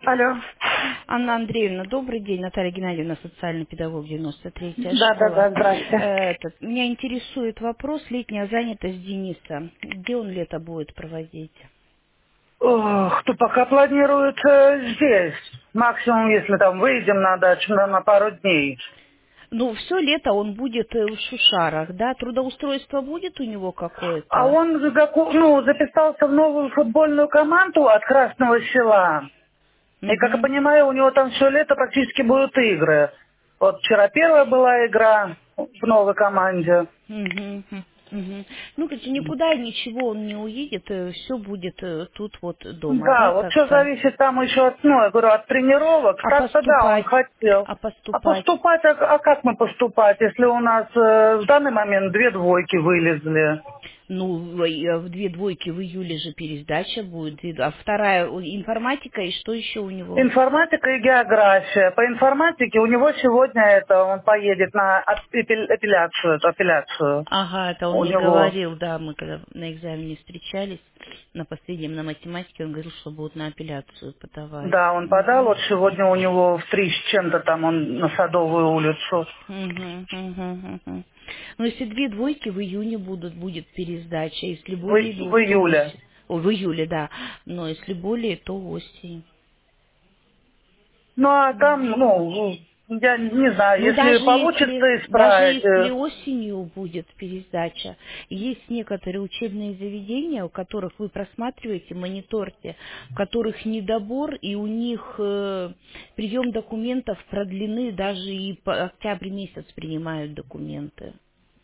Алло. Анна Андреевна, добрый день. Наталья Геннадьевна, социальный педагог, 93-я Да, да, школа. да, здрасте. Меня интересует вопрос летняя занятость Дениса. Где он лето будет проводить? Ох, то пока планируют здесь. Максимум, если там выйдем на дачу на пару дней. Ну, все лето он будет в Шушарах, да? Трудоустройство будет у него А какое-то? он записался в новую футбольную команду от Красного Села. И, как я Угу. понимаю, у него там все лето практически будут игры. Вот вчера первая была игра в новой команде. Угу. Угу. Ну, короче, никуда ничего он не уедет, все будет тут вот дома, Да, да, вот все как-то? зависит там еще от, ну, я говорю, от тренировок. А Так-то да, он поступать? хотел. А А поступать? поступать, а как мы поступать, если у нас в данный момент 2 двойки вылезли? Ну, в две двойки в июле же пересдача будет, а вторая информатика и что еще у него? Информатика и география. По информатике у него сегодня он поедет на апелляцию. Ага, это он У мне него. говорил, да, мы когда на экзамене встречались, на последнем на математике, он говорил, что будут на апелляцию подавать. Да, он подал, Мгм. вот сегодня у него в 3 с чем-то там он на Садовую улицу. Мгм, мгм, мгм. Ну, если две двойки в июне будет пересдача, если В, более, в то июле. осень. О, в июле, да. Но если более, то осень. Ну, а там, я не знаю, Ну, если получится даже исправить. если осенью будет пересдача, есть некоторые учебные заведения, у которых вы просматриваете, мониторите, в которых недобор, и у них прием документов продлены, даже и по октябрь месяц принимают документы.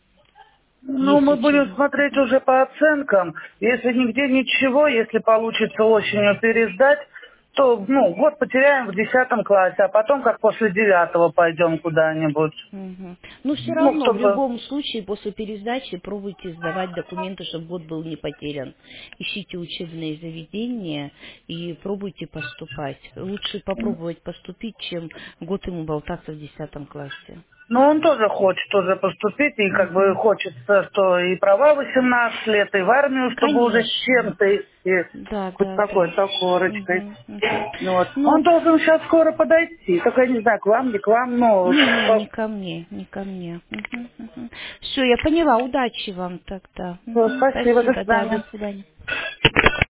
Ну, Есть мы будем учебные. смотреть уже по оценкам. Если нигде ничего, если получится осенью пересдать, то, год потеряем в 10 классе, а потом, как после 9 пойдем куда-нибудь. Мгм. Но все Ну, равно, в чтобы... любом случае, после пересдачи пробуйте сдавать документы, чтобы год был не потерян. Ищите учебные заведения и пробуйте поступать. Лучше попробовать поступить, чем год ему болтаться в 10 классе. Ну, он тоже хочет уже поступить, и как бы Мгм. хочется, что и права 18 лет, и в армию, чтобы уже с Конечно. чем-то идти, Да, хоть да, да. какой-то корочкой. Мгм, мгм. Вот. Он Ну, должен сейчас скоро подойти, только я не знаю, к вам, не к вам, не, не ко мне, не ко мне. Все, я поняла. Удачи вам тогда. Мгм. спасибо, до Спасибо, да, до свидания. свидания.